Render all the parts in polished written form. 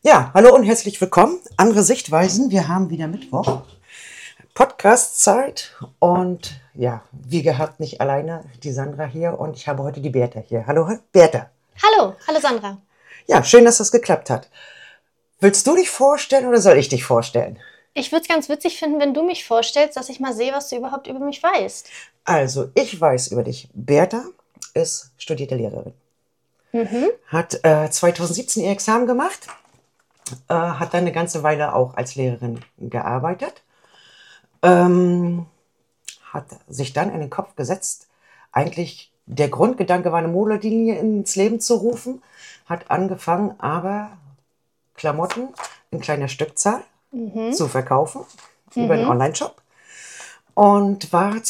Ja, hallo und herzlich willkommen. Andere Sichtweisen. Wir haben wieder Mittwoch. Podcast-Zeit. Und ja, wie gehabt, nicht alleine, die Sandra hier. Und ich habe heute die Bertha hier. Hallo, Bertha. Hallo Sandra. Ja, schön, dass das geklappt hat. Willst du dich vorstellen oder soll ich dich vorstellen? Ich würde es ganz witzig finden, wenn du mich vorstellst, dass ich mal sehe, was du überhaupt über mich weißt. Also, ich weiß über dich. Bertha ist studierte Lehrerin. Hat 2017 ihr Examen gemacht. Hat dann eine ganze Weile auch als Lehrerin gearbeitet. Hat sich dann in den Kopf gesetzt, eigentlich der Grundgedanke war, eine Modelinie ins Leben zu rufen. Hat angefangen, aber Klamotten in kleiner Stückzahl zu verkaufen über einen Online-Shop. Und war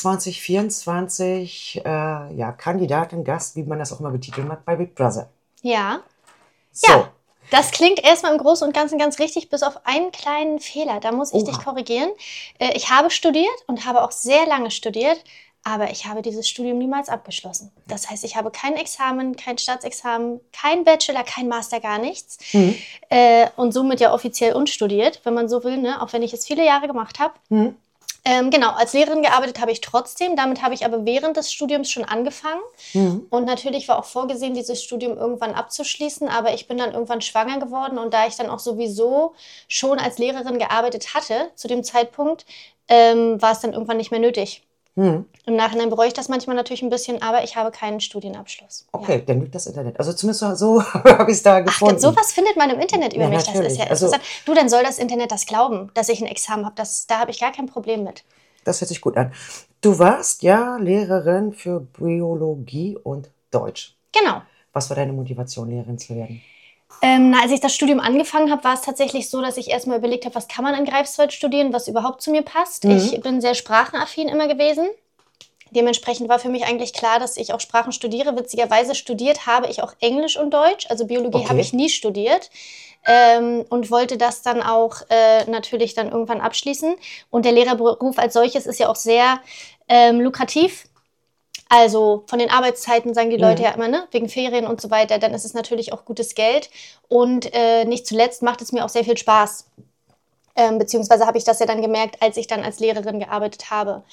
2024 Kandidatin, Gast, wie man das auch mal betiteln mag, bei Big Brother. Ja. So. Ja, das klingt erstmal im Großen und Ganzen ganz richtig, bis auf einen kleinen Fehler. Da muss ich dich korrigieren. Ich habe studiert und habe auch sehr lange studiert, aber ich habe dieses Studium niemals abgeschlossen. Das heißt, ich habe kein Examen, kein Staatsexamen, kein Bachelor, kein Master, gar nichts. Und somit ja offiziell unstudiert, wenn man so will, ne? Auch wenn ich es viele Jahre gemacht habe. Genau, als Lehrerin gearbeitet habe ich trotzdem. Damit habe ich aber während des Studiums schon angefangen. Und natürlich war auch vorgesehen, dieses Studium irgendwann abzuschließen. Aber ich bin dann irgendwann schwanger geworden. Und da ich dann auch sowieso schon als Lehrerin gearbeitet hatte, zu dem Zeitpunkt, war es dann irgendwann nicht mehr nötig. Im Nachhinein bereue ich das manchmal natürlich ein bisschen, aber ich habe keinen Studienabschluss. Okay, dann lügt das Internet. Also zumindest so habe ich es da gefunden. Ach, sowas findet man im Internet über mich. Natürlich. Das ist ja interessant. Du, dann soll das Internet das glauben, dass ich ein Examen habe. Da habe ich gar kein Problem mit. Das hört sich gut an. Du warst ja Lehrerin für Biologie und Deutsch. Genau. Was war deine Motivation, Lehrerin zu werden? Als ich das Studium angefangen habe, war es tatsächlich so, dass ich erstmal überlegt habe, was kann man in Greifswald studieren, was überhaupt zu mir passt. Ich bin sehr sprachenaffin immer gewesen. Dementsprechend war für mich eigentlich klar, dass ich auch Sprachen studiere. Witzigerweise studiert habe ich auch Englisch und Deutsch. Also Biologie habe ich nie studiert. Und wollte das dann auch natürlich dann irgendwann abschließen. Und der Lehrerberuf als solches ist ja auch sehr lukrativ. Also von den Arbeitszeiten sagen die Leute ja immer, ne, wegen Ferien und so weiter, dann ist es natürlich auch gutes Geld. Und nicht zuletzt macht es mir auch sehr viel Spaß. Beziehungsweise habe ich das ja dann gemerkt, als ich dann als Lehrerin gearbeitet habe.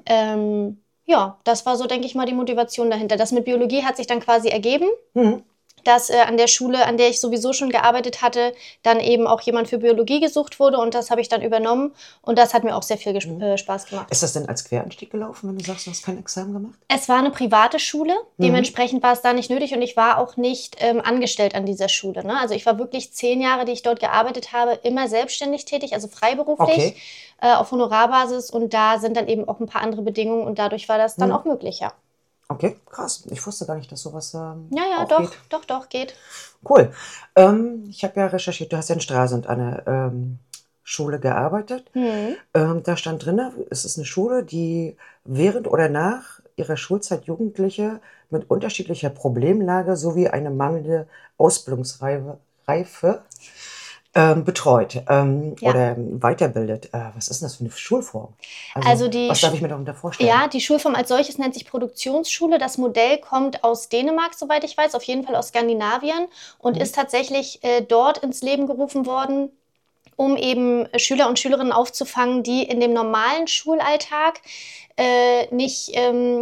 Ja, das war so, denke ich mal, die Motivation dahinter. Das mit Biologie hat sich dann quasi ergeben. Dass an der Schule, an der ich sowieso schon gearbeitet hatte, dann eben auch jemand für Biologie gesucht wurde und das habe ich dann übernommen und das hat mir auch sehr viel Spaß gemacht. Ist das denn als Quereinstieg gelaufen, wenn du sagst, du hast kein Examen gemacht? Es war eine private Schule, dementsprechend war es da nicht nötig und ich war auch nicht angestellt an dieser Schule. Ne? Also ich war wirklich 10 Jahre, die ich dort gearbeitet habe, immer selbstständig tätig, also freiberuflich auf Honorarbasis und da sind dann eben auch ein paar andere Bedingungen und dadurch war das dann auch möglich, ja. Okay, krass. Ich wusste gar nicht, dass sowas Ja, auch doch, geht. Cool. Ich habe ja recherchiert, du hast ja in Stralsund an einer Schule gearbeitet. Da stand drin, es ist eine Schule, die während oder nach ihrer Schulzeit Jugendliche mit unterschiedlicher Problemlage sowie eine mangelnde Ausbildungsreife betreut oder weiterbildet. Was ist denn das für eine Schulform? Also was darf ich mir darunter vorstellen? Ja, die Schulform als solches nennt sich Produktionsschule. Das Modell kommt aus Dänemark, soweit ich weiß, auf jeden Fall aus Skandinavien und ist tatsächlich dort ins Leben gerufen worden, um eben Schüler und Schülerinnen aufzufangen, die in dem normalen Schulalltag nicht,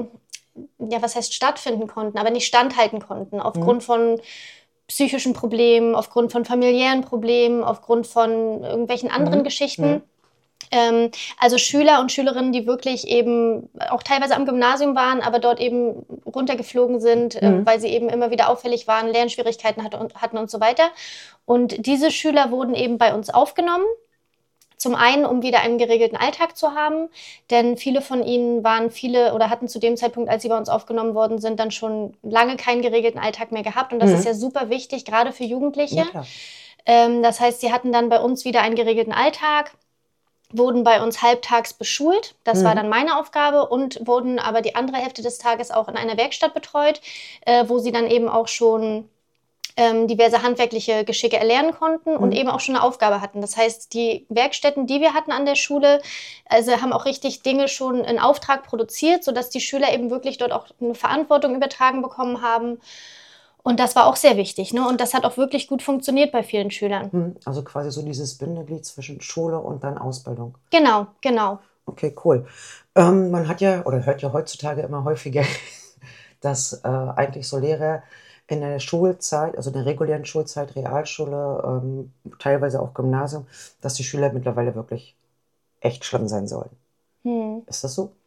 was heißt stattfinden konnten, aber nicht standhalten konnten, aufgrund von psychischen Problemen, aufgrund von familiären Problemen, aufgrund von irgendwelchen anderen Geschichten. Also Schüler und Schülerinnen, die wirklich eben auch teilweise am Gymnasium waren, aber dort eben runtergeflogen sind, weil sie eben immer wieder auffällig waren, Lernschwierigkeiten hatten und so weiter. Und diese Schüler wurden eben bei uns aufgenommen. Zum einen, um wieder einen geregelten Alltag zu haben, denn viele von ihnen hatten zu dem Zeitpunkt, als sie bei uns aufgenommen worden sind, dann schon lange keinen geregelten Alltag mehr gehabt. Und das ist ja super wichtig, gerade für Jugendliche. Ja, das heißt, sie hatten dann bei uns wieder einen geregelten Alltag, wurden bei uns halbtags beschult. Das war dann meine Aufgabe und wurden aber die andere Hälfte des Tages auch in einer Werkstatt betreut, wo sie dann eben auch schon diverse handwerkliche Geschicke erlernen konnten und eben auch schon eine Aufgabe hatten. Das heißt, die Werkstätten, die wir hatten an der Schule, also haben auch richtig Dinge schon in Auftrag produziert, sodass die Schüler eben wirklich dort auch eine Verantwortung übertragen bekommen haben. Und das war auch sehr wichtig, ne? Und das hat auch wirklich gut funktioniert bei vielen Schülern. Also quasi so dieses Bindeglied zwischen Schule und dann Ausbildung. Genau, genau. Okay, cool. Man hat ja oder hört ja heutzutage immer häufiger, dass eigentlich so Lehrer in der Schulzeit, also in der regulären Schulzeit, Realschule, teilweise auch Gymnasium, dass die Schüler mittlerweile wirklich echt schlimm sein sollen. Ist das so?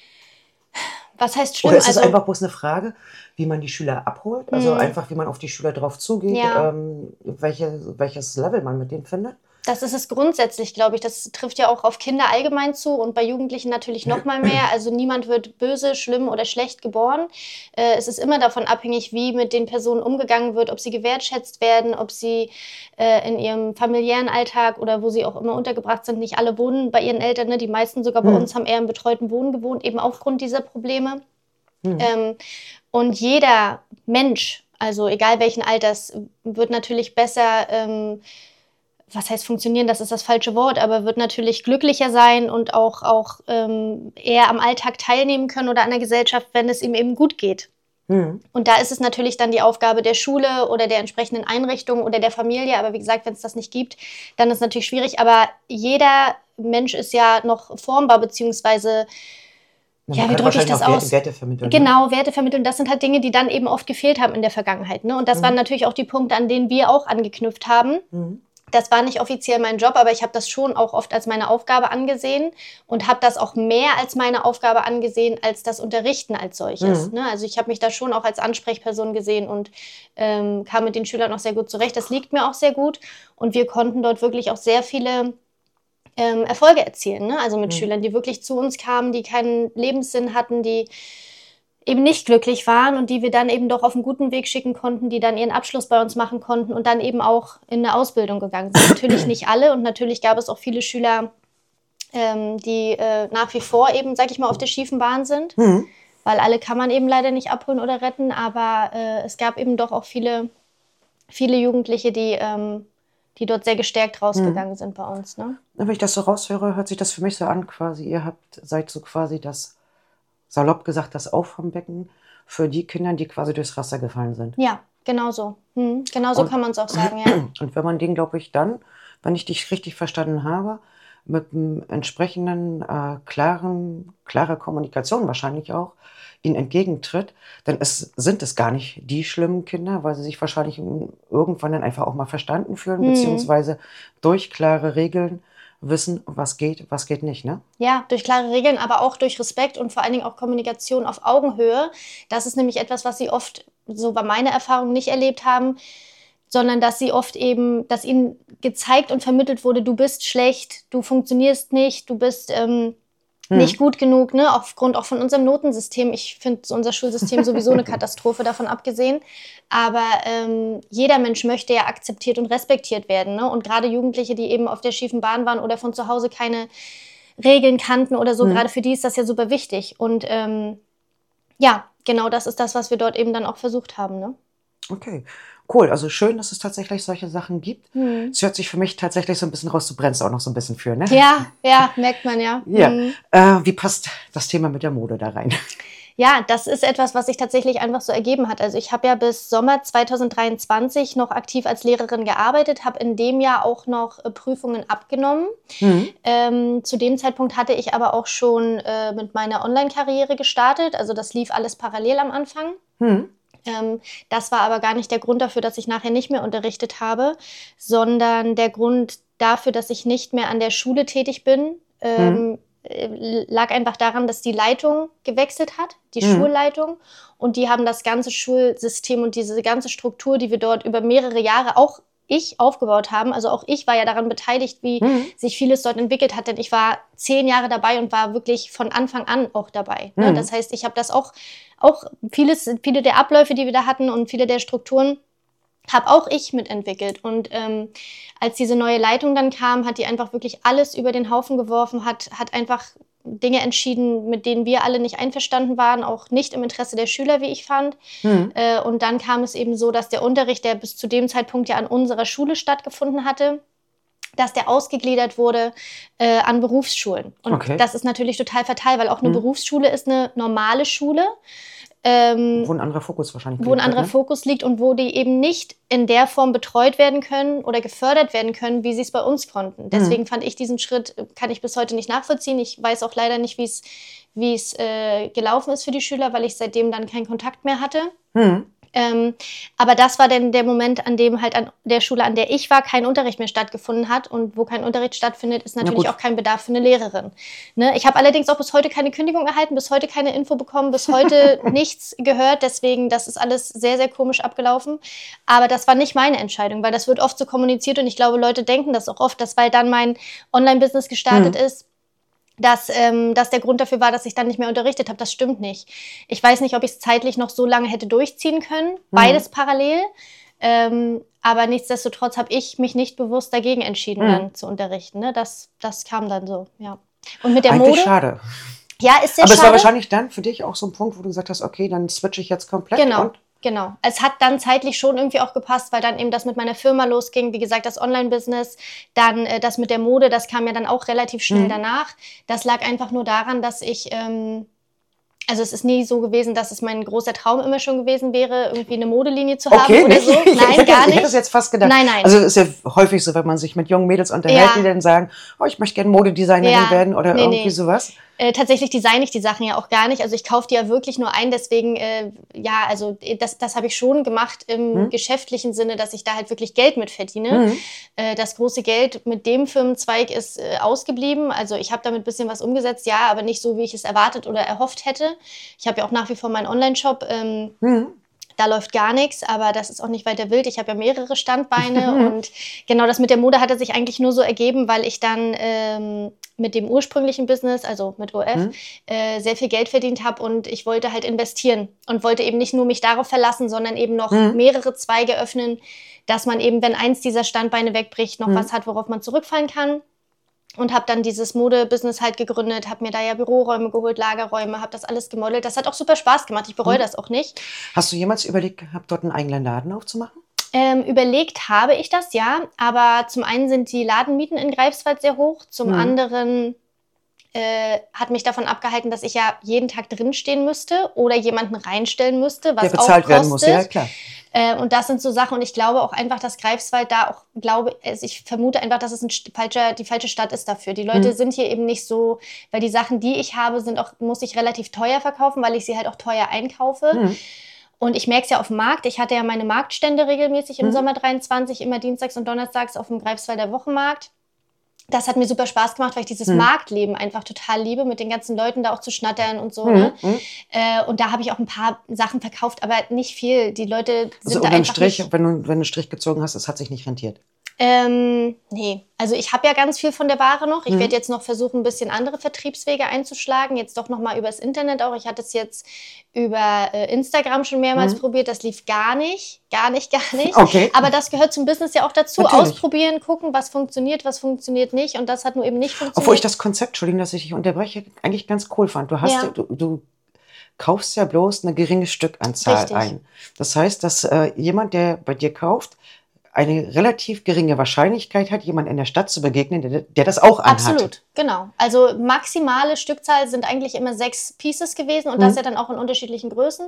Was heißt schlimm? Oder ist es Also, einfach bloß eine Frage, wie man die Schüler abholt? Also einfach, wie man auf die Schüler drauf zugeht, Ja. welches Level man mit denen findet? das ist es grundsätzlich, glaube ich. Das trifft ja auch auf Kinder allgemein zu und bei Jugendlichen natürlich noch mal mehr. Also niemand wird böse, schlimm oder schlecht geboren. Es ist immer davon abhängig, wie mit den Personen umgegangen wird, ob sie gewertschätzt werden, ob sie in ihrem familiären Alltag oder wo sie auch immer untergebracht sind. Nicht alle wohnen bei ihren Eltern, ne? Die meisten sogar bei uns haben eher im betreuten Wohnen gewohnt, eben aufgrund dieser Probleme. Und jeder Mensch, also egal welchen Alters, wird natürlich besser, was heißt funktionieren, das ist das falsche Wort, aber wird natürlich glücklicher sein und auch eher am Alltag teilnehmen können oder an der Gesellschaft, wenn es ihm eben gut geht. Und da ist es natürlich dann die Aufgabe der Schule oder der entsprechenden Einrichtung oder der Familie. Aber wie gesagt, wenn es das nicht gibt, dann ist es natürlich schwierig. Aber jeder Mensch ist ja noch formbar, beziehungsweise Man wie kann drücke ich wahrscheinlich das auch aus? Werte vermitteln. Ne? Genau, Werte vermitteln. Das sind halt Dinge, die dann eben oft gefehlt haben in der Vergangenheit. Ne? Und das waren natürlich auch die Punkte, an denen wir auch angeknüpft haben. Das war nicht offiziell mein Job, aber ich habe das schon auch oft als meine Aufgabe angesehen und habe das auch mehr als meine Aufgabe angesehen als das Unterrichten als solches. Ne? Also ich habe mich da schon auch als Ansprechperson gesehen und kam mit den Schülern auch sehr gut zurecht. Das liegt mir auch sehr gut und wir konnten dort wirklich auch sehr viele Erfolge erzielen. Ne? Also mit Schülern, die wirklich zu uns kamen, die keinen Lebenssinn hatten, die eben nicht glücklich waren und die wir dann eben doch auf einen guten Weg schicken konnten, die dann ihren Abschluss bei uns machen konnten und dann eben auch in eine Ausbildung gegangen sind. Natürlich nicht alle und natürlich gab es auch viele Schüler, die nach wie vor eben, sag ich mal, auf der schiefen Bahn sind, weil alle kann man eben leider nicht abholen oder retten, aber es gab eben doch auch viele Jugendliche, die dort sehr gestärkt rausgegangen sind bei uns. Ne? Wenn ich das so raushöre, hört sich das für mich so an, quasi, seid so quasi das, salopp gesagt, das Auffangbecken für die Kinder, die quasi durchs Raster gefallen sind. Ja, genau so. Genau so kann man es auch sagen, ja. Und wenn man den, glaube ich, dann, wenn ich dich richtig verstanden habe, mit einem entsprechenden, klarer Kommunikation wahrscheinlich auch, ihnen entgegentritt, dann sind es gar nicht die schlimmen Kinder, weil sie sich wahrscheinlich irgendwann dann einfach auch mal verstanden fühlen, beziehungsweise durch klare Regeln wissen, was geht nicht, ne? Ja, durch klare Regeln, aber auch durch Respekt und vor allen Dingen auch Kommunikation auf Augenhöhe. Das ist nämlich etwas, was sie oft, so war meine Erfahrung, nicht erlebt haben, sondern dass sie oft eben, dass ihnen gezeigt und vermittelt wurde, du bist schlecht, du funktionierst nicht, du bist nicht gut genug, ne? Aufgrund auch von unserem Notensystem. Ich finde unser Schulsystem sowieso eine Katastrophe, davon abgesehen. Aber jeder Mensch möchte ja akzeptiert und respektiert werden. Ne? Und gerade Jugendliche, die eben auf der schiefen Bahn waren oder von zu Hause keine Regeln kannten oder so, gerade für die ist das ja super wichtig. Und ja, genau das ist das, was wir dort eben dann auch versucht haben. Ne? Okay, cool. Also schön, dass es tatsächlich solche Sachen gibt. Es hört sich für mich tatsächlich so ein bisschen raus, du brennst auch noch so ein bisschen für, ne? Ja, merkt man ja. Ja. Wie passt das Thema mit der Mode da rein? Ja, das ist etwas, was sich tatsächlich einfach so ergeben hat. Also ich habe ja bis Sommer 2023 noch aktiv als Lehrerin gearbeitet, habe in dem Jahr auch noch Prüfungen abgenommen. Zu dem Zeitpunkt hatte ich aber auch schon mit meiner Online-Karriere gestartet. Also das lief alles parallel am Anfang. Das war aber gar nicht der Grund dafür, dass ich nachher nicht mehr unterrichtet habe, sondern der Grund dafür, dass ich nicht mehr an der Schule tätig bin, lag einfach daran, dass die Leitung gewechselt hat, die Schulleitung. Und die haben das ganze Schulsystem und diese ganze Struktur, die wir dort über mehrere Jahre auch ich aufgebaut haben. Also auch ich war ja daran beteiligt, wie sich vieles dort entwickelt hat, denn ich war 10 Jahre dabei und war wirklich von Anfang an auch dabei. Ne? Das heißt, ich habe das auch viele der Abläufe, die wir da hatten und viele der Strukturen, habe auch ich mitentwickelt. Und als diese neue Leitung dann kam, hat die einfach wirklich alles über den Haufen geworfen, hat einfach Dinge entschieden, mit denen wir alle nicht einverstanden waren, auch nicht im Interesse der Schüler, wie ich fand. Und dann kam es eben so, dass der Unterricht, der bis zu dem Zeitpunkt ja an unserer Schule stattgefunden hatte, dass der ausgegliedert wurde an Berufsschulen. Und das ist natürlich total fatal, weil auch eine Berufsschule ist eine normale Schule. Wo ein anderer Fokus wahrscheinlich liegt. Wo ein anderer Fokus liegt und wo die eben nicht in der Form betreut werden können oder gefördert werden können, wie sie es bei uns konnten. Deswegen fand ich diesen Schritt, kann ich bis heute nicht nachvollziehen. Ich weiß auch leider nicht, wie es gelaufen ist für die Schüler, weil ich seitdem dann keinen Kontakt mehr hatte. Aber das war dann der Moment, an dem halt an der Schule, an der ich war, kein Unterricht mehr stattgefunden hat. Und wo kein Unterricht stattfindet, ist natürlich auch kein Bedarf für eine Lehrerin. Ne? Ich habe allerdings auch bis heute keine Kündigung erhalten, bis heute keine Info bekommen, bis heute nichts gehört. Deswegen, das ist alles sehr, sehr komisch abgelaufen. Aber das war nicht meine Entscheidung, weil das wird oft so kommuniziert. Und ich glaube, Leute denken das auch oft, dass weil dann mein Online-Business gestartet ist, dass der Grund dafür war, dass ich dann nicht mehr unterrichtet habe. Das stimmt nicht. Ich weiß nicht, ob ich es zeitlich noch so lange hätte durchziehen können. Beides parallel. Aber nichtsdestotrotz habe ich mich nicht bewusst dagegen entschieden, dann zu unterrichten. Ne? Das kam dann so, ja. Und mit der Eigentlich Mode... schade. Ja, ist sehr aber schade. es war wahrscheinlich dann für dich auch so ein Punkt, wo du gesagt hast, okay, dann switche ich jetzt komplett. Genau. Es hat dann zeitlich schon irgendwie auch gepasst, weil dann eben das mit meiner Firma losging. Wie gesagt, das Online-Business, dann das mit der Mode, das kam ja dann auch relativ schnell danach. Das lag einfach nur daran, dass ich... Also es ist nie so gewesen, dass es mein großer Traum immer schon gewesen wäre, irgendwie eine Modelinie zu haben oder so. Nein, gar nicht. Ich hätte es jetzt fast gedacht. Nein. Also es ist ja häufig so, wenn man sich mit jungen Mädels unterhält, die dann sagen, oh, ich möchte gerne Modedesignerin werden oder irgendwie sowas. Tatsächlich designe ich die Sachen ja auch gar nicht. Also ich kaufe die ja wirklich nur ein. Deswegen, also das habe ich schon gemacht im geschäftlichen Sinne, dass ich da halt wirklich Geld mit verdiene. Das große Geld mit dem Firmenzweig ist ausgeblieben. Also ich habe damit ein bisschen was umgesetzt, ja, aber nicht so, wie ich es erwartet oder erhofft hätte. Ich habe ja auch nach wie vor meinen Online-Shop. Da läuft gar nichts, aber das ist auch nicht weiter wild. Ich habe ja mehrere Standbeine und genau das mit der Mode hatte sich eigentlich nur so ergeben, weil ich dann mit dem ursprünglichen Business, also mit OF, sehr viel Geld verdient habe und ich wollte halt investieren und wollte eben nicht nur mich darauf verlassen, sondern eben noch mehrere Zweige öffnen, dass man eben, wenn eins dieser Standbeine wegbricht, noch was hat, worauf man zurückfallen kann. Und habe dann dieses Mode-Business halt gegründet, habe mir da ja Büroräume geholt, Lagerräume, habe das alles gemodelt. Das hat auch super Spaß gemacht, ich bereue das auch nicht. Hast du jemals überlegt gehabt, dort einen eigenen Laden aufzumachen? Überlegt habe ich das, ja. Aber zum einen sind die Ladenmieten in Greifswald sehr hoch. Zum anderen hat mich davon abgehalten, dass ich ja jeden Tag drinstehen müsste oder jemanden reinstellen müsste, was der bezahlt auch kostet. werden muss, ja klar. Und das sind so Sachen und ich glaube auch einfach, dass Greifswald da auch, ich vermute einfach, dass es die falsche Stadt ist dafür. Die Leute sind hier eben nicht so, weil die Sachen, die ich habe, muss ich relativ teuer verkaufen, weil ich sie halt auch teuer einkaufe. Und ich merke es ja auf dem Markt. Ich hatte ja meine Marktstände regelmäßig im Sommer 23, immer dienstags und donnerstags auf dem Greifswalder Wochenmarkt. Das hat mir super Spaß gemacht, weil ich dieses Marktleben einfach total liebe, mit den ganzen Leuten da auch zu schnattern und so. Ne? Und da habe ich auch ein paar Sachen verkauft, aber nicht viel. Die Leute sind da einfach nicht... Wenn du einen Strich gezogen hast, es hat sich nicht rentiert. Nee, also ich habe ja ganz viel von der Ware noch. Ich werde jetzt noch versuchen, ein bisschen andere Vertriebswege einzuschlagen. Jetzt doch nochmal übers Internet auch. Ich hatte es jetzt über Instagram schon mehrmals probiert. Das lief gar nicht. Okay. Aber das gehört zum Business ja auch dazu. Natürlich. Ausprobieren, gucken, was funktioniert nicht. Und das hat nur eben nicht funktioniert. Obwohl ich das Konzept, Entschuldigung, dass ich dich unterbreche, eigentlich ganz cool fand. Du kaufst ja bloß eine geringe Stückanzahl ein. Das heißt, dass jemand, der bei dir kauft, eine relativ geringe Wahrscheinlichkeit hat, jemand in der Stadt zu begegnen, der das auch anhat. Absolut, genau. Also maximale Stückzahl sind eigentlich immer 6 Pieces gewesen und das ja dann auch in unterschiedlichen Größen.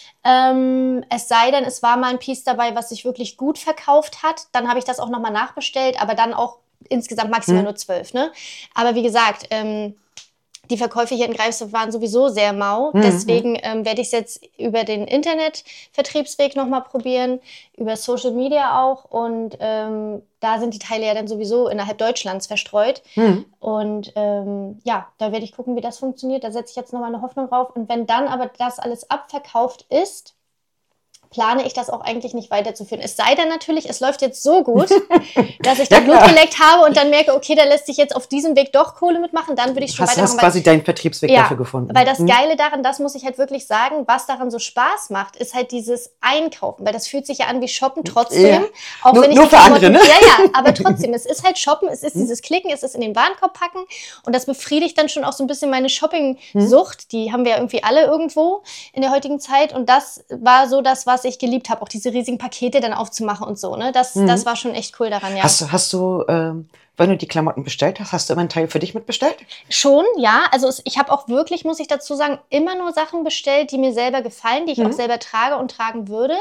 Es sei denn, es war mal ein Piece dabei, was sich wirklich gut verkauft hat. Dann habe ich das auch nochmal nachbestellt, aber dann auch insgesamt maximal nur 12. Ne? Aber wie gesagt, die Verkäufe hier in Greifswald waren sowieso sehr mau. Deswegen werde ich es jetzt über den Internetvertriebsweg nochmal probieren, über Social Media auch. Und da sind die Teile ja dann sowieso innerhalb Deutschlands verstreut. Und da werde ich gucken, wie das funktioniert. Da setze ich jetzt nochmal eine Hoffnung drauf. Und wenn dann aber das alles abverkauft ist, plane ich das auch eigentlich nicht weiterzuführen. Es sei denn natürlich, es läuft jetzt so gut, dass ich da Blut geleckt habe und dann merke, okay, da lässt sich jetzt auf diesem Weg doch Kohle mitmachen, dann würde ich schon weitermachen. Hast quasi deinen Vertriebsweg dafür gefunden. Weil das Geile daran, das muss ich halt wirklich sagen, was daran so Spaß macht, ist halt dieses Einkaufen, weil das fühlt sich ja an wie Shoppen trotzdem. Auch wenn ich nur für andere, ne? Ja, aber trotzdem, es ist halt Shoppen, es ist dieses Klicken, es ist in den Warenkorb packen und das befriedigt dann schon auch so ein bisschen meine Shopping-Sucht, die haben wir ja irgendwie alle irgendwo in der heutigen Zeit und das war so das, was was ich geliebt habe, auch diese riesigen Pakete dann aufzumachen und so, ne? Das war schon echt cool daran, ja. Hast du, wenn du die Klamotten bestellt hast, hast du immer einen Teil für dich mitbestellt? Schon, ja. Also ich habe auch wirklich, muss ich dazu sagen, immer nur Sachen bestellt, die mir selber gefallen, die ich auch selber trage und tragen würde.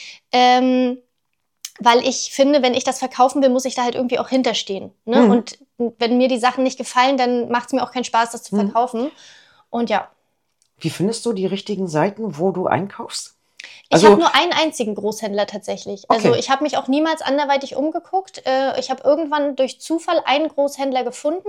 Weil ich finde, wenn ich das verkaufen will, muss ich da halt irgendwie auch hinterstehen. Ne? Und wenn mir die Sachen nicht gefallen, dann macht es mir auch keinen Spaß, das zu verkaufen. Und ja. Wie findest du die richtigen Seiten, wo du einkaufst? Ich habe nur einen einzigen Großhändler tatsächlich. Okay. Also ich habe mich auch niemals anderweitig umgeguckt. Ich habe irgendwann durch Zufall einen Großhändler gefunden.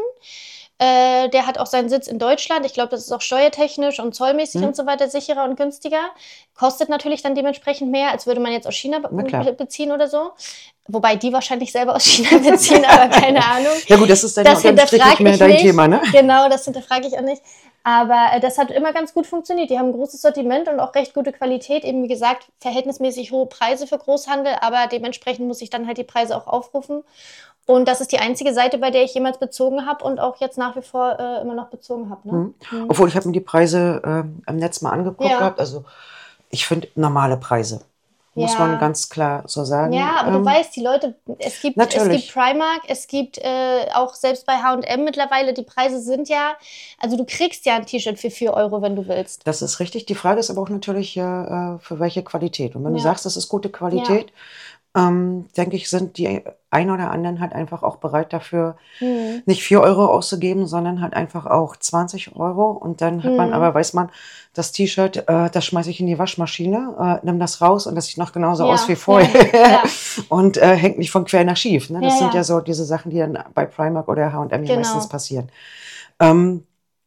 Der hat auch seinen Sitz in Deutschland. Ich glaube, das ist auch steuertechnisch und zollmäßig und so weiter sicherer und günstiger. Kostet natürlich dann dementsprechend mehr, als würde man jetzt aus China beziehen oder so. Wobei die wahrscheinlich selber aus China beziehen, aber keine Ahnung. Ja gut, das ist dann nicht mehr dein Thema, ne? Genau, das hinterfrage ich auch nicht. Aber das hat immer ganz gut funktioniert. Die haben ein großes Sortiment und auch recht gute Qualität. Eben wie gesagt, verhältnismäßig hohe Preise für Großhandel, aber dementsprechend muss ich dann halt die Preise auch aufrufen. Und das ist die einzige Seite, bei der ich jemals bezogen habe und auch jetzt nach wie vor immer noch bezogen habe. Ne? Obwohl, ich habe mir die Preise im Netz mal angeguckt gehabt. Also ich finde normale Preise. Muss man ganz klar so sagen. Ja, aber du weißt, die Leute, es gibt Primark, es gibt auch selbst bei H&M mittlerweile, die Preise sind ja, also du kriegst ja ein T-Shirt für 4 Euro, wenn du willst. Das ist richtig. Die Frage ist aber auch natürlich, für welche Qualität. Und wenn du sagst, das ist gute Qualität, denke ich, sind die ein oder anderen halt einfach auch bereit dafür, nicht 4 Euro auszugeben, sondern halt einfach auch 20 Euro. Und dann hat man, aber weiß man, das T-Shirt, das schmeiße ich in die Waschmaschine, nimm das raus und das sieht noch genauso aus wie vorher. Und hängt nicht von quer nach schief. Ne? Das sind ja so diese Sachen, die dann bei Primark oder H&M meistens passieren. Du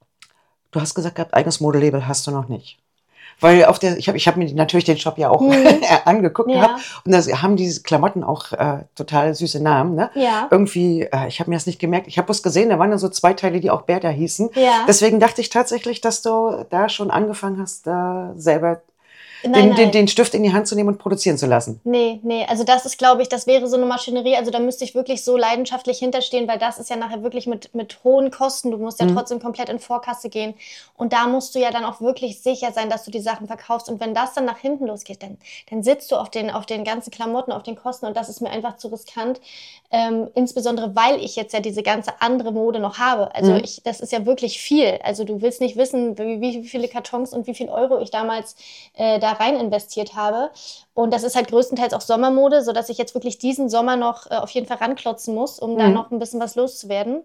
hast gesagt gehabt, eigenes Modelabel hast du noch nicht. Weil ich hab mir natürlich den Shop ja auch angeguckt gehabt. Und da haben diese Klamotten auch total süße Namen. Ne? Ja. Irgendwie, ich habe mir das nicht gemerkt. Ich habe bloß gesehen, da waren dann so 2 Teile, die auch Bertha hießen. Ja. Deswegen dachte ich tatsächlich, dass du da schon angefangen hast, selber den Stift in die Hand zu nehmen und produzieren zu lassen. Nee, also das ist, glaube ich, das wäre so eine Maschinerie, also da müsste ich wirklich so leidenschaftlich hinterstehen, weil das ist ja nachher wirklich mit hohen Kosten, du musst ja trotzdem komplett in Vorkasse gehen und da musst du ja dann auch wirklich sicher sein, dass du die Sachen verkaufst und wenn das dann nach hinten losgeht, dann sitzt du auf den ganzen Klamotten, auf den Kosten und das ist mir einfach zu riskant, insbesondere weil ich jetzt ja diese ganze andere Mode noch habe, also das ist ja wirklich viel, also du willst nicht wissen, wie viele Kartons und wie viel Euro ich damals da rein investiert habe. Und das ist halt größtenteils auch Sommermode, sodass ich jetzt wirklich diesen Sommer noch auf jeden Fall ranklotzen muss, um da noch ein bisschen was loszuwerden.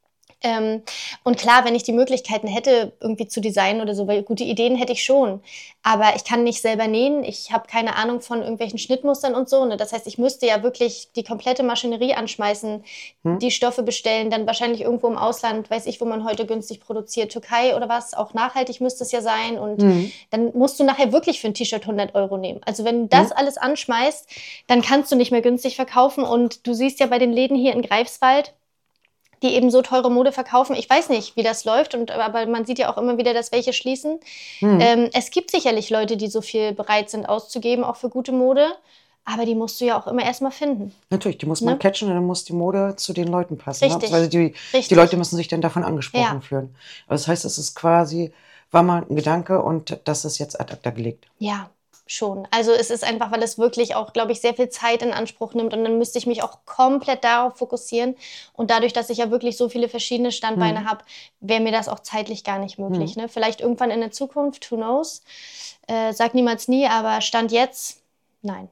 Und klar, wenn ich die Möglichkeiten hätte, irgendwie zu designen oder so, weil gute Ideen hätte ich schon. Aber ich kann nicht selber nähen. Ich habe keine Ahnung von irgendwelchen Schnittmustern und so. Ne? Das heißt, ich müsste ja wirklich die komplette Maschinerie anschmeißen, die Stoffe bestellen, dann wahrscheinlich irgendwo im Ausland, weiß ich, wo man heute günstig produziert, Türkei oder was, auch nachhaltig müsste es ja sein. Und dann musst du nachher wirklich für ein T-Shirt 100 Euro nehmen. Also wenn du das alles anschmeißt, dann kannst du nicht mehr günstig verkaufen. Und du siehst ja bei den Läden hier in Greifswald, die eben so teure Mode verkaufen. Ich weiß nicht, wie das läuft, aber man sieht ja auch immer wieder, dass welche schließen. Es gibt sicherlich Leute, die so viel bereit sind auszugeben, auch für gute Mode. Aber die musst du ja auch immer erstmal finden. Natürlich, die muss man catchen und dann muss die Mode zu den Leuten passen. Richtig. Ne? Also die Leute müssen sich dann davon angesprochen fühlen. Das heißt, es ist quasi, war mal ein Gedanke und das ist jetzt ad acta gelegt. Ja. Schon. Also es ist einfach, weil es wirklich auch, glaube ich, sehr viel Zeit in Anspruch nimmt und dann müsste ich mich auch komplett darauf fokussieren und dadurch, dass ich ja wirklich so viele verschiedene Standbeine habe, wäre mir das auch zeitlich gar nicht möglich. Ne? Vielleicht irgendwann in der Zukunft, who knows, sag niemals nie, aber Stand jetzt, nein.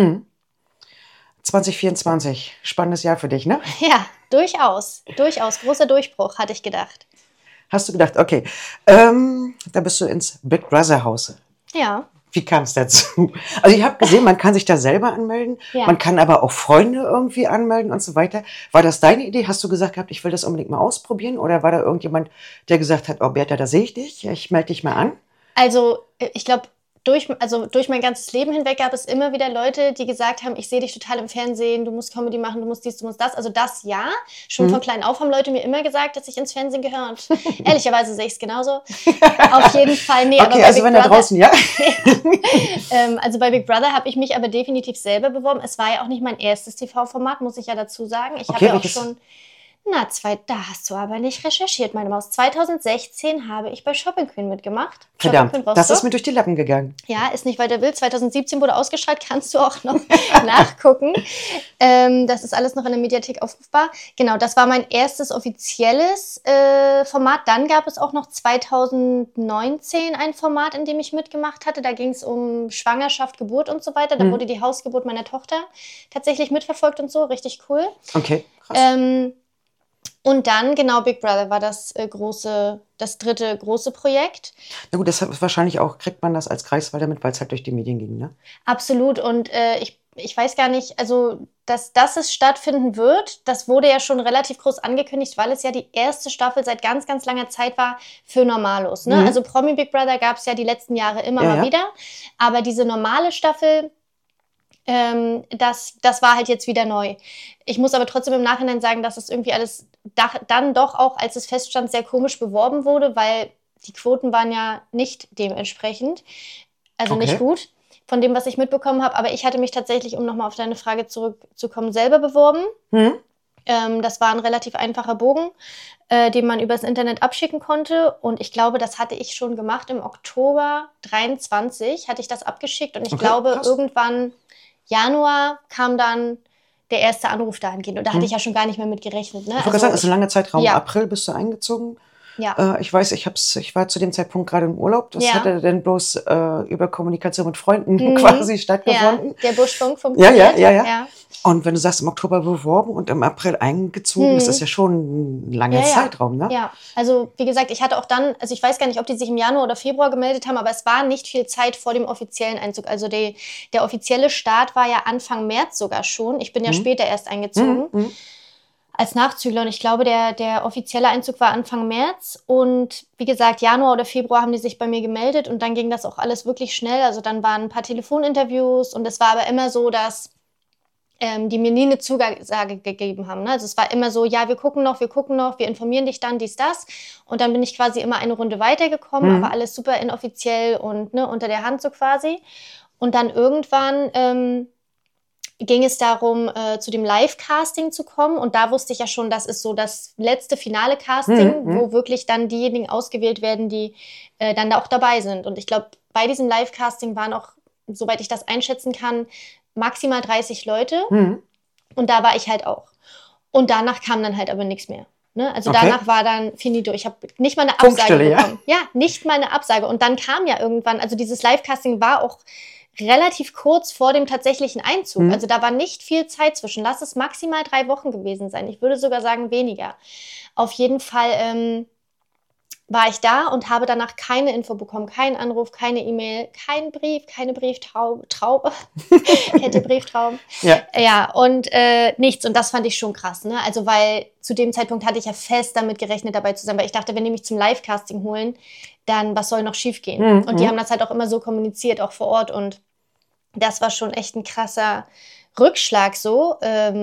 2024, spannendes Jahr für dich, ne? Ja, durchaus, großer Durchbruch, hatte ich gedacht. Hast du gedacht, okay, da bist du ins Big Brother Haus. Ja. Wie kam es dazu? Also ich habe gesehen, man kann sich da selber anmelden, man kann aber auch Freunde irgendwie anmelden und so weiter. War das deine Idee? Hast du gesagt gehabt, ich will das unbedingt mal ausprobieren? Oder war da irgendjemand, der gesagt hat, oh Bertha, da sehe ich dich, ich melde dich mal an? Also ich glaube, durch mein ganzes Leben hinweg gab es immer wieder Leute, die gesagt haben, ich sehe dich total im Fernsehen, du musst Comedy machen, du musst dies, du musst das. Also das ja, schon von klein auf haben Leute mir immer gesagt, dass ich ins Fernsehen gehöre und ehrlicherweise sehe ich es genauso. Auf jeden Fall, nee. Okay, aber also wenn da draußen, ja. Also bei Big Brother habe ich mich aber definitiv selber beworben. Es war ja auch nicht mein erstes TV-Format, muss ich ja dazu sagen. Ich habe ja auch schon... Na, da hast du aber nicht recherchiert, meine Maus. 2016 habe ich bei Shopping Queen mitgemacht. Shopping Queen Verdammt, das ist Rostock. mir durch die Lappen gegangen. Ja, ist nicht weiter wild. 2017 wurde ausgestrahlt, kannst du auch noch nachgucken. Das ist alles noch in der Mediathek aufrufbar. Genau, das war mein erstes offizielles Format. Dann gab es auch noch 2019 ein Format, in dem ich mitgemacht hatte. Da ging es um Schwangerschaft, Geburt und so weiter. Da wurde die Hausgeburt meiner Tochter tatsächlich mitverfolgt und so. Richtig cool. Okay, krass. Und dann, genau, Big Brother war das dritte große Projekt. Na gut, das hat wahrscheinlich auch, kriegt man das als Kreiswalder mit, weil es halt durch die Medien ging, ne? Absolut. Und ich weiß gar nicht, also dass es stattfinden wird, das wurde ja schon relativ groß angekündigt, weil es ja die erste Staffel seit ganz, ganz langer Zeit war für Normalos. Ne? Also Promi Big Brother gab es ja die letzten Jahre immer mal wieder. Aber diese normale Staffel, das war halt jetzt wieder neu. Ich muss aber trotzdem im Nachhinein sagen, dass es irgendwie alles dann doch auch, als es feststand, sehr komisch beworben wurde, weil die Quoten waren ja nicht dementsprechend. Also nicht gut von dem, was ich mitbekommen habe. Aber ich hatte mich tatsächlich, um nochmal auf deine Frage zurückzukommen, selber beworben. Das war ein relativ einfacher Bogen, den man übers Internet abschicken konnte. Und ich glaube, das hatte ich schon gemacht. Im Oktober 23 hatte ich das abgeschickt. Und ich glaube, krass. Irgendwann Januar kam dann der erste Anruf dahingehend. Und da hatte ich ja schon gar nicht mehr mit gerechnet. Ne? Ich wollte gesagt, es ist ein langer Zeitraum. Ja. April bist du eingezogen. Ja. Ich weiß, ich war zu dem Zeitpunkt gerade im Urlaub. Das hatte dann bloß über Kommunikation mit Freunden quasi stattgefunden. Ja, der Buschfunk funktioniert. Ja. Und wenn du sagst, im Oktober beworben und im April eingezogen, das ist ja schon ein langer Zeitraum, ne? Ja, also wie gesagt, ich hatte auch dann, also ich weiß gar nicht, ob die sich im Januar oder Februar gemeldet haben, aber es war nicht viel Zeit vor dem offiziellen Einzug. Also der offizielle Start war ja Anfang März sogar schon. Ich bin ja später erst eingezogen. Als Nachzügler. Und ich glaube, der offizielle Einzug war Anfang März. Und wie gesagt, Januar oder Februar haben die sich bei mir gemeldet. Und dann ging das auch alles wirklich schnell. Also dann waren ein paar Telefoninterviews. Und es war aber immer so, dass die mir nie eine Zusage gegeben haben. Ne? Also es war immer so, ja, wir gucken noch, wir informieren dich dann, dies, das. Und dann bin ich quasi immer eine Runde weitergekommen. Aber alles super inoffiziell und unter der Hand so quasi. Und dann irgendwann ging es darum, zu dem Live-Casting zu kommen. Und da wusste ich ja schon, das ist so das letzte finale Casting, wo wirklich dann diejenigen ausgewählt werden, die dann da auch dabei sind. Und ich glaube, bei diesem Live-Casting waren auch, soweit ich das einschätzen kann, maximal 30 Leute. Und da war ich halt auch. Und danach kam dann halt aber nichts mehr. Ne? Also danach war dann finito. Ich habe nicht mal eine Absage bekommen. Ja, nicht mal eine Absage. Und dann kam ja irgendwann, also dieses Live-Casting war auch relativ kurz vor dem tatsächlichen Einzug. Also da war nicht viel Zeit zwischen. Lass es maximal 3 Wochen gewesen sein. Ich würde sogar sagen weniger. Auf jeden Fall war ich da und habe danach keine Info bekommen. Keinen Anruf, keine E-Mail, keinen Brief, keine Brieftaube. Ich hätte Brieftrauben. Ja, und nichts. Und das fand ich schon krass. Ne? Also weil zu dem Zeitpunkt hatte ich ja fest damit gerechnet, dabei zu sein. Weil ich dachte, wenn die mich zum Live-Casting holen, dann was soll noch schief gehen? Und die haben das halt auch immer so kommuniziert, auch vor Ort. Und das war schon echt ein krasser Rückschlag so.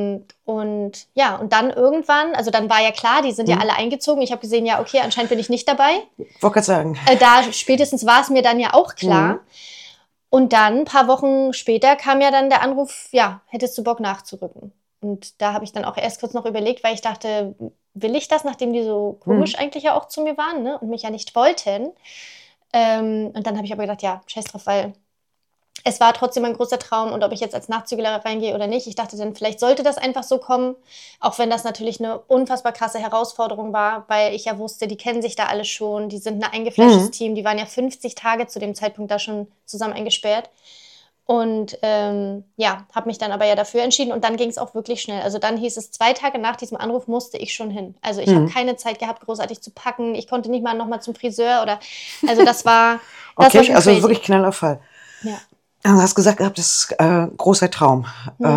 Und dann irgendwann, also dann war ja klar, die sind ja alle eingezogen. Ich habe gesehen, ja, okay, anscheinend bin ich nicht dabei. Ich wollte gerade sagen. Da spätestens war es mir dann ja auch klar. Und dann, ein paar Wochen später, kam ja dann der Anruf, ja, hättest du Bock nachzurücken? Und da habe ich dann auch erst kurz noch überlegt, weil ich dachte, will ich das, nachdem die so komisch eigentlich ja auch zu mir waren, ne? Und mich ja nicht wollten. Und dann habe ich aber gedacht, ja, scheiß drauf, weil es war trotzdem ein großer Traum und ob ich jetzt als Nachzügler reingehe oder nicht, ich dachte dann, vielleicht sollte das einfach so kommen, auch wenn das natürlich eine unfassbar krasse Herausforderung war, weil ich ja wusste, die kennen sich da alle schon, die sind ein eingefleischtes Team, die waren ja 50 Tage zu dem Zeitpunkt da schon zusammen eingesperrt und habe mich dann aber ja dafür entschieden und dann ging es auch wirklich schnell. Also dann hieß es, 2 Tage nach diesem Anruf musste ich schon hin. Also ich habe keine Zeit gehabt, großartig zu packen, ich konnte nicht mal nochmal zum Friseur also das war okay, war schon also crazy. Wirklich knaller Fall. Ja. Du hast gesagt, das ist großer Traum.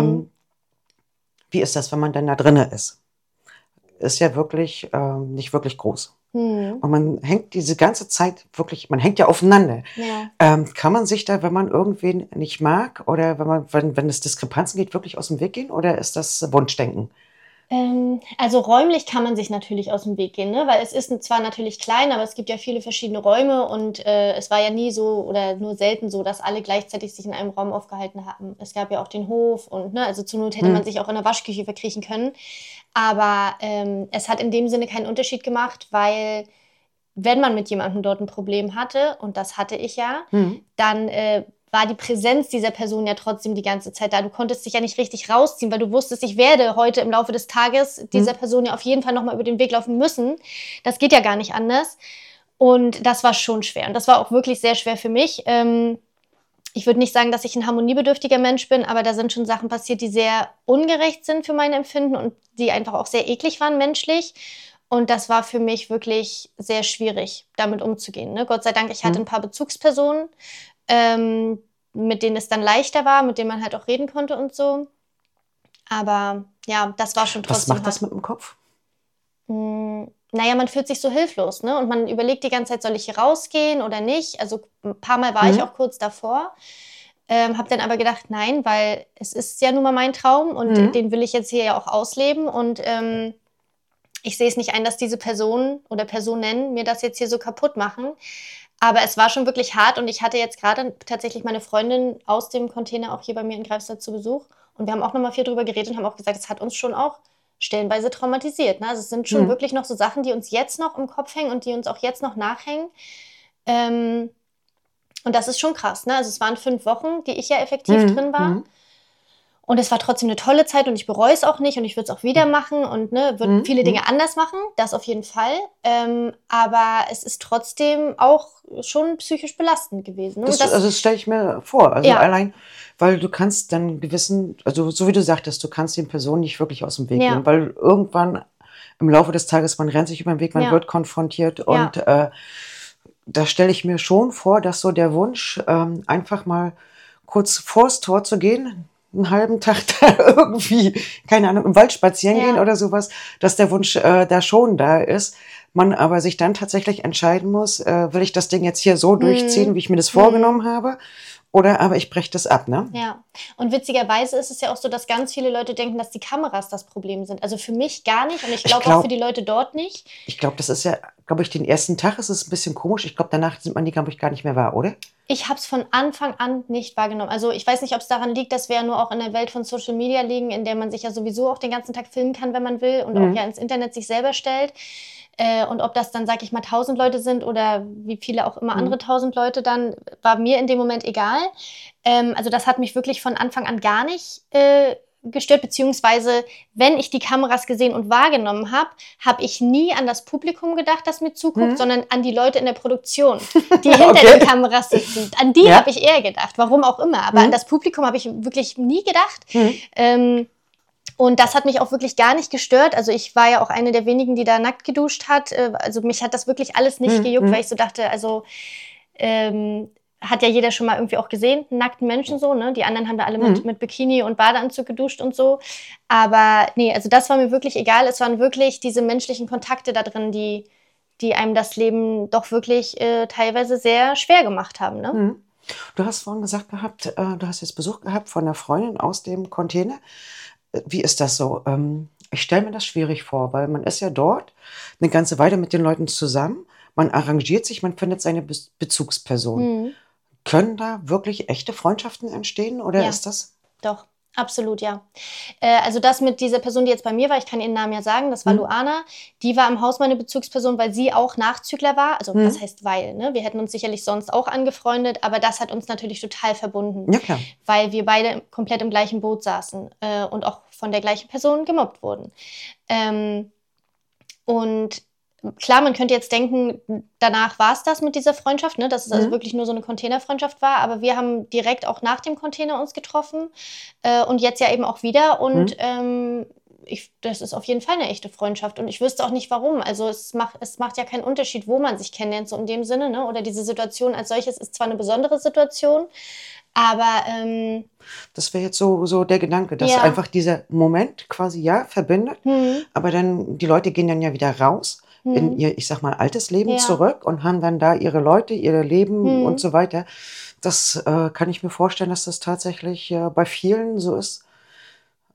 Wie ist das, wenn man dann da drinne ist? Ist ja wirklich nicht wirklich groß. Und man hängt diese ganze Zeit wirklich, man hängt ja aufeinander. Ja. Kann man sich da, wenn man irgendwen nicht mag oder wenn es Diskrepanzen gibt, wirklich aus dem Weg gehen oder ist das Wunschdenken? Also räumlich kann man sich natürlich aus dem Weg gehen, ne? Weil es ist zwar natürlich klein, aber es gibt ja viele verschiedene Räume und es war ja nie so oder nur selten so, dass alle gleichzeitig sich in einem Raum aufgehalten haben. Es gab ja auch den Hof und ne, also zur Not hätte man sich auch in der Waschküche verkriechen können. Aber es hat in dem Sinne keinen Unterschied gemacht, weil wenn man mit jemandem dort ein Problem hatte, und das hatte ich ja, dann war die Präsenz dieser Person ja trotzdem die ganze Zeit da. Du konntest dich ja nicht richtig rausziehen, weil du wusstest, ich werde heute im Laufe des Tages dieser Person ja auf jeden Fall nochmal über den Weg laufen müssen. Das geht ja gar nicht anders. Und das war schon schwer. Und das war auch wirklich sehr schwer für mich. Ich würde nicht sagen, dass ich ein harmoniebedürftiger Mensch bin, aber da sind schon Sachen passiert, die sehr ungerecht sind für mein Empfinden und die einfach auch sehr eklig waren menschlich. Und das war für mich wirklich sehr schwierig, damit umzugehen. Ne? Gott sei Dank, ich hatte ein paar Bezugspersonen, mit denen es dann leichter war, mit denen man halt auch reden konnte und so. Aber ja, das war schon trotzdem Was macht das hart. mit dem Kopf? Naja, man fühlt sich so hilflos, ne? Und man überlegt die ganze Zeit, soll ich hier rausgehen oder nicht? Also ein paar Mal war ich auch kurz davor. Habe dann aber gedacht, nein, weil es ist ja nun mal mein Traum und den will ich jetzt hier ja auch ausleben. Und ich sehe es nicht ein, dass diese Person oder Personen mir das jetzt hier so kaputt machen. Aber es war schon wirklich hart und ich hatte jetzt gerade tatsächlich meine Freundin aus dem Container auch hier bei mir in Greifswald zu Besuch. Und wir haben auch nochmal viel drüber geredet und haben auch gesagt, es hat uns schon auch stellenweise traumatisiert. Ne? Also es sind schon wirklich noch so Sachen, die uns jetzt noch im Kopf hängen und die uns auch jetzt noch nachhängen. Und das ist schon krass. Ne? Also es waren 5 Wochen, die ich ja effektiv drin war. Und es war trotzdem eine tolle Zeit und ich bereue es auch nicht und ich würde es auch wieder machen und ne, würde viele Dinge anders machen, das auf jeden Fall. Aber es ist trotzdem auch schon psychisch belastend gewesen. Ne? Das stelle ich mir vor. Also Ja. allein, weil du kannst dann also so wie du sagtest, du kannst den Personen nicht wirklich aus dem Weg Ja. gehen, weil irgendwann im Laufe des Tages, man rennt sich über den Weg, man Ja. wird konfrontiert und da stelle ich mir schon vor, dass so der Wunsch, einfach mal kurz vors Tor zu gehen, einen halben Tag da irgendwie, keine Ahnung, im Wald spazieren gehen oder sowas, dass der Wunsch da schon da ist. Man aber sich dann tatsächlich entscheiden muss, will ich das Ding jetzt hier so durchziehen, wie ich mir das vorgenommen habe, oder aber ich breche das ab, ne? Ja, und witzigerweise ist es ja auch so, dass ganz viele Leute denken, dass die Kameras das Problem sind. Also für mich gar nicht und ich glaube auch für die Leute dort nicht. Ich glaube, das ist ja, glaube ich, den ersten Tag ist es ein bisschen komisch. Ich glaube, danach nimmt man die, glaube ich, gar nicht mehr wahr, oder? Ich habe es von Anfang an nicht wahrgenommen. Also ich weiß nicht, ob es daran liegt, dass wir ja nur auch in der Welt von Social Media liegen, in der man sich ja sowieso auch den ganzen Tag filmen kann, wenn man will und auch ja ins Internet sich selber stellt. Und ob das dann, sag ich mal, 1000 Leute sind oder wie viele auch immer andere 1000 Leute, dann war mir in dem Moment egal. Also das hat mich wirklich von Anfang an gar nicht gestört, beziehungsweise wenn ich die Kameras gesehen und wahrgenommen habe, habe ich nie an das Publikum gedacht, das mir zuguckt, sondern an die Leute in der Produktion, die hinter den Kameras sitzen. An die habe ich eher gedacht, warum auch immer. Aber an das Publikum habe ich wirklich nie gedacht. Und das hat mich auch wirklich gar nicht gestört. Also ich war ja auch eine der wenigen, die da nackt geduscht hat. Also mich hat das wirklich alles nicht gejuckt, weil ich so dachte, also hat ja jeder schon mal irgendwie auch gesehen, einen nackten Menschen so, ne? Die anderen haben da alle mit Bikini und Badeanzug geduscht und so. Aber nee, also das war mir wirklich egal. Es waren wirklich diese menschlichen Kontakte da drin, die einem das Leben doch wirklich teilweise sehr schwer gemacht haben, ne? Du hast vorhin gesagt gehabt, du hast jetzt Besuch gehabt von einer Freundin aus dem Container. Wie ist das so? Ich stelle mir das schwierig vor, weil man ist ja dort eine ganze Weile mit den Leuten zusammen. Man arrangiert sich, man findet seine Bezugsperson. Können da wirklich echte Freundschaften entstehen oder ist das? Doch, absolut, ja. Also das mit dieser Person, die jetzt bei mir war, ich kann ihren Namen ja sagen, das war Luana, die war im Haus meine Bezugsperson, weil sie auch Nachzügler war. Also was heißt weil, ne? Wir hätten uns sicherlich sonst auch angefreundet, aber das hat uns natürlich total verbunden. Ja, klar. Weil wir beide komplett im gleichen Boot saßen und auch von der gleichen Person gemobbt wurden. Und klar, man könnte jetzt denken, danach war es das mit dieser Freundschaft, ne? Dass es also wirklich nur so eine Containerfreundschaft war. Aber wir haben direkt auch nach dem Container uns getroffen und jetzt ja eben auch wieder. Und das ist auf jeden Fall eine echte Freundschaft. Und ich wüsste auch nicht, warum. Also es macht ja keinen Unterschied, wo man sich kennenlernt, so in dem Sinne. Ne? Oder diese Situation als solches ist zwar eine besondere Situation, aber das wäre jetzt so der Gedanke, dass einfach dieser Moment quasi verbindet, aber dann die Leute gehen dann ja wieder raus in ihr, ich sag mal, altes Leben zurück und haben dann da ihre Leute, ihr Leben und so weiter. Das kann ich mir vorstellen, dass das tatsächlich bei vielen so ist.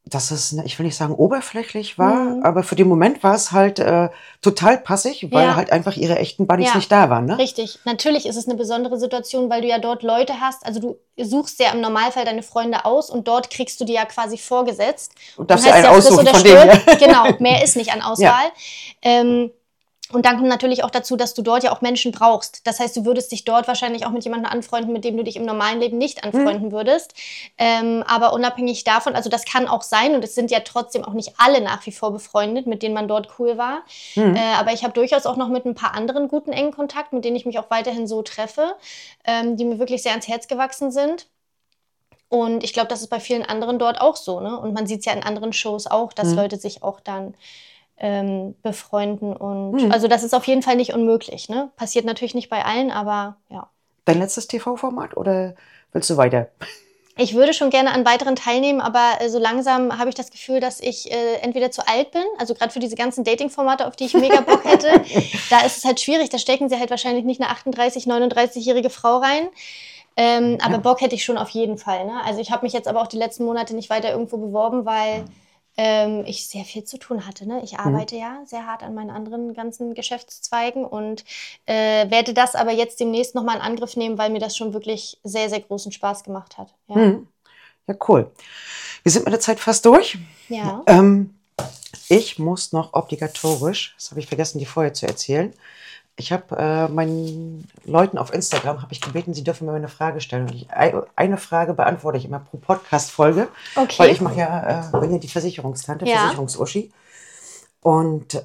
dass es, ich will nicht sagen oberflächlich war, aber für den Moment war es halt total passig, weil halt einfach ihre echten Buddies nicht da waren. Ne? Richtig. Natürlich ist es eine besondere Situation, weil du ja dort Leute hast, also du suchst ja im Normalfall deine Freunde aus und dort kriegst du die ja quasi vorgesetzt. Und darfst ja einen aussuchen von denen. Ja. Genau, mehr ist nicht an Auswahl. Ja. Und dann kommt natürlich auch dazu, dass du dort ja auch Menschen brauchst. Das heißt, du würdest dich dort wahrscheinlich auch mit jemandem anfreunden, mit dem du dich im normalen Leben nicht anfreunden würdest. Aber unabhängig davon, also das kann auch sein und es sind ja trotzdem auch nicht alle nach wie vor befreundet, mit denen man dort cool war. Aber ich habe durchaus auch noch mit ein paar anderen guten, engen Kontakt, mit denen ich mich auch weiterhin so treffe, die mir wirklich sehr ans Herz gewachsen sind. Und ich glaube, das ist bei vielen anderen dort auch so. Ne? Und man sieht es ja in anderen Shows auch, dass Leute sich auch dann befreunden und also das ist auf jeden Fall nicht unmöglich. Ne? Passiert natürlich nicht bei allen, aber ja. Dein letztes TV-Format oder willst du weiter? Ich würde schon gerne an weiteren teilnehmen, aber so langsam habe ich das Gefühl, dass ich entweder zu alt bin, also gerade für diese ganzen Dating-Formate, auf die ich mega Bock hätte, da ist es halt schwierig, da stecken sie halt wahrscheinlich nicht eine 38-, 39-jährige Frau rein. Aber Bock hätte ich schon auf jeden Fall. Ne? Also ich habe mich jetzt aber auch die letzten Monate nicht weiter irgendwo beworben, weil ich sehr viel zu tun hatte. Ne? Ich arbeite ja sehr hart an meinen anderen ganzen Geschäftszweigen und werde das aber jetzt demnächst nochmal in Angriff nehmen, weil mir das schon wirklich sehr, sehr großen Spaß gemacht hat. Ja, ja cool. Wir sind mit der Zeit fast durch. Ja. Ich muss noch obligatorisch, das habe ich vergessen, dir vorher zu erzählen, ich habe meinen Leuten auf Instagram habe ich gebeten, sie dürfen mir eine Frage stellen. Und eine Frage beantworte ich immer pro Podcast-Folge. Okay. Weil ich mache ja, bin ja die Versicherungstante, Versicherungsuschi. Und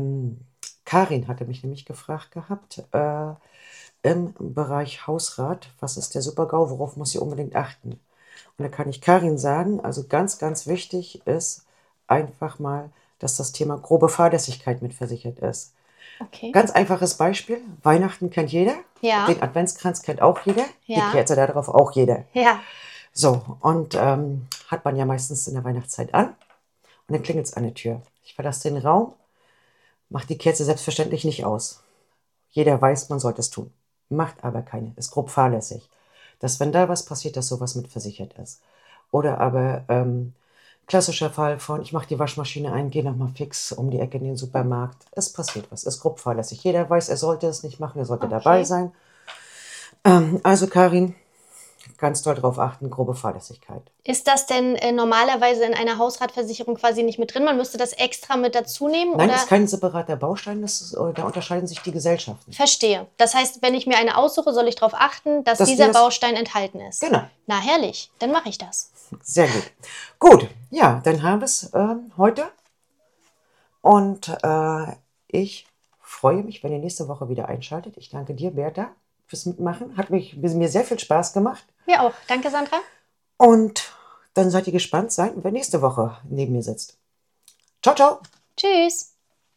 Karin hatte mich nämlich gefragt gehabt, im Bereich Hausrat, was ist der Super-GAU, worauf muss sie unbedingt achten? Und da kann ich Karin sagen, also ganz, ganz wichtig ist einfach mal, dass das Thema grobe Fahrlässigkeit mitversichert ist. Okay. Ganz einfaches Beispiel. Weihnachten kennt jeder. Ja. Den Adventskranz kennt auch jeder. Ja. Die Kerze da drauf auch jeder. Ja. So, und hat man ja meistens in der Weihnachtszeit an. Und dann klingelt es an der Tür. Ich verlasse den Raum, mache die Kerze selbstverständlich nicht aus. Jeder weiß, man sollte es tun. Macht aber keine. Ist grob fahrlässig. Dass, wenn da was passiert, dass sowas mitversichert ist. Oder aber klassischer Fall von, ich mache die Waschmaschine ein, gehe nochmal fix um die Ecke in den Supermarkt. Es passiert was, ist grob fahrlässig. Jeder weiß, er sollte es nicht machen, er sollte dabei sein. Also Karin, ganz doll drauf achten, grobe Fahrlässigkeit. Ist das denn normalerweise in einer Hausratversicherung quasi nicht mit drin? Man müsste das extra mit dazu nehmen? Nein, oder? das ist kein separater Baustein, da unterscheiden sich die Gesellschaften. Verstehe. Das heißt, wenn ich mir eine aussuche, soll ich darauf achten, dass dieser Baustein enthalten ist? Genau. Na, herrlich. Dann mache ich das. Sehr gut. Gut, ja, dann haben wir es heute. Und ich freue mich, wenn ihr nächste Woche wieder einschaltet. Ich danke dir, Bertha, fürs Mitmachen. Hat mir sehr viel Spaß gemacht. Mir auch. Danke, Sandra. Und dann seid ihr gespannt sein, wer nächste Woche neben mir sitzt. Ciao, ciao. Tschüss.